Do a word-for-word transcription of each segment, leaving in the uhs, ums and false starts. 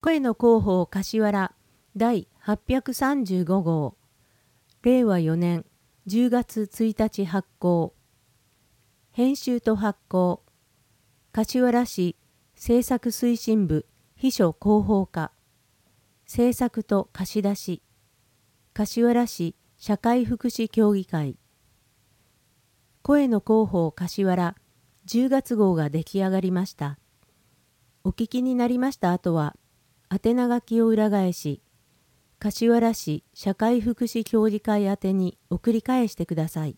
声の広報柏原第はっぴゃくさんじゅうご号れいわよねんじゅうがつついたち発行。編集と発行柏原市制作推進部秘書広報課制作と貸し出し柏原市社会福祉協議会。声の広報柏原じゅうがつ号が出来上がりました。お聞きになりました後は宛名書きを裏返し柏原市社会福祉協議会宛てに送り返してください。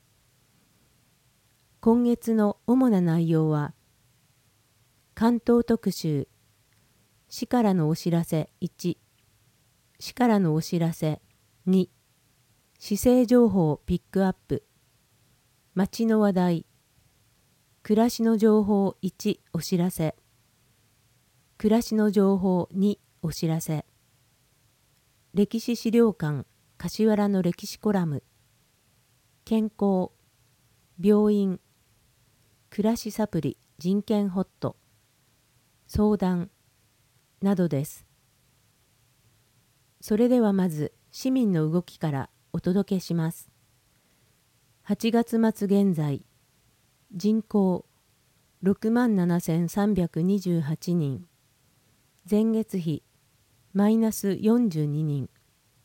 今月の主な内容は関東特集市からのお知らせいち市からのお知らせに市政情報ピックアップ町の話題暮らしの情報いちお知らせ暮らしの情報にお知らせ歴史資料館柏原の歴史コラム健康病院暮らしサプリ人権ホット相談などです。それではまず市民の動きからお届けします。はちがつ末現在人口ろくまんななせんさんびゃくにじゅうはちにん前月比マイナスよんじゅうににん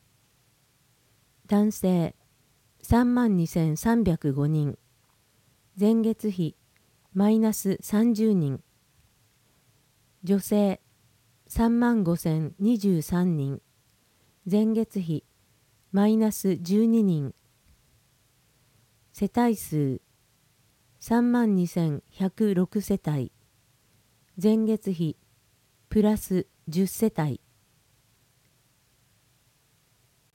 男性さんまんにせんさんびゃくごにん前月比マイナスさんじゅうにん女性さんまんごせんにじゅうさんにん前月比マイナスじゅうににん世帯数さんまんにせんひゃくろくせたい前月比プラスじゅっせたい